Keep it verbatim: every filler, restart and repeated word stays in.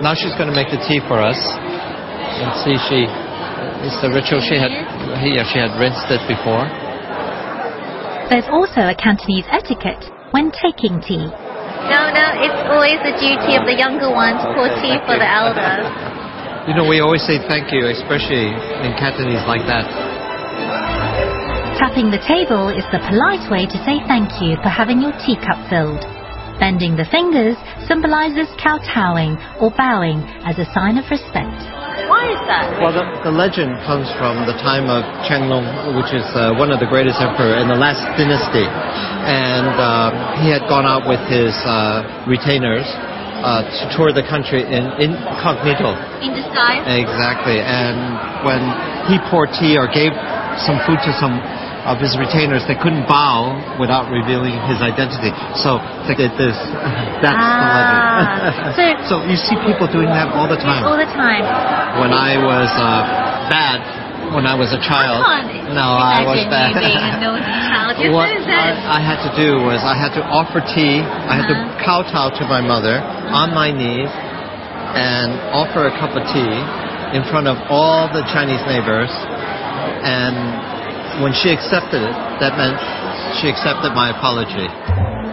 Now she's going to make the tea for us. And see, she it's the ritual. She had here. She had rinsed it before. There's also a Cantonese etiquette when taking tea. No, no, it's always the duty of the younger ones to pour tea for the elders. You know, we always say thank you, especially in Cantonese like that. Tapping the table is the polite way to say thank you for having your teacup filled. Bending the fingers symbolizes kowtowing or bowing as a sign of respect. Why is that? Well, the, the legend comes from the time of Qianlong, which is uh, one of the greatest emperors in the last dynasty. And uh, he had gone out with his uh, retainers uh, to tour the country in incognito. In disguise? Exactly. And when he poured tea or gave some food to some of his retainers, they couldn't bow without revealing his identity. So they did this. That's ah, the legend. so, so you see people doing that all the time. All the time. When I was uh, bad, when I was a child, I can't no, I was bad. you being a naughty child. You're what so bad. I, I had to do was I had to offer tea. I had uh-huh. to kowtow to my mother uh-huh. on my knees and offer a cup of tea in front of all the Chinese neighbors. And when she accepted it, that meant she accepted my apology.